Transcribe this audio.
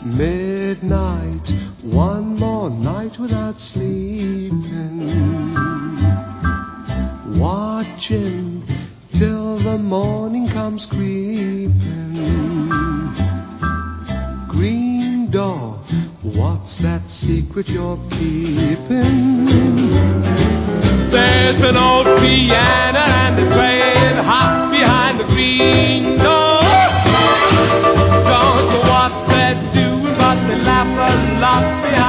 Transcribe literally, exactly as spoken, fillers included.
Midnight, one more night without sleeping, watching till the morning comes creeping. Green door, what's that secret you're keeping? There's an old piano and a train hot behind the green door. Don't know what they're doing, but they laugh a lot behind